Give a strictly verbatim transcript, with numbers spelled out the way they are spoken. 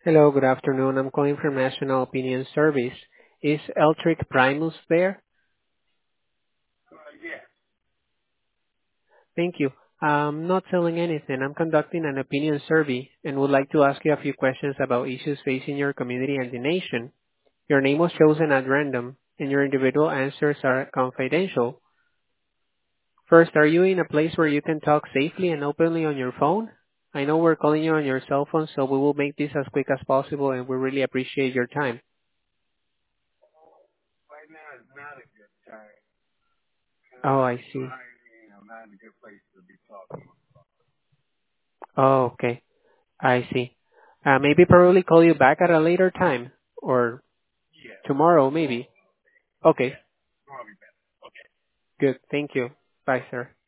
Hello, good afternoon. I'm calling from National Opinion Service. Is Eltric Primus there? Thank you. I'm not selling anything. I'm conducting an opinion survey and would like to ask you a few questions about issues facing your community and the nation. Your name was chosen at random, and your individual answers are confidential. First, are you in a place where you can talk safely and openly on your phone? I know we're calling you on your cell phone, so we will make this as quick as possible, and we really appreciate your time. Oh, I see. Oh, okay. I see. Uh, maybe probably call you back at a later time or tomorrow maybe. Okay, good. Thank you. Bye, sir.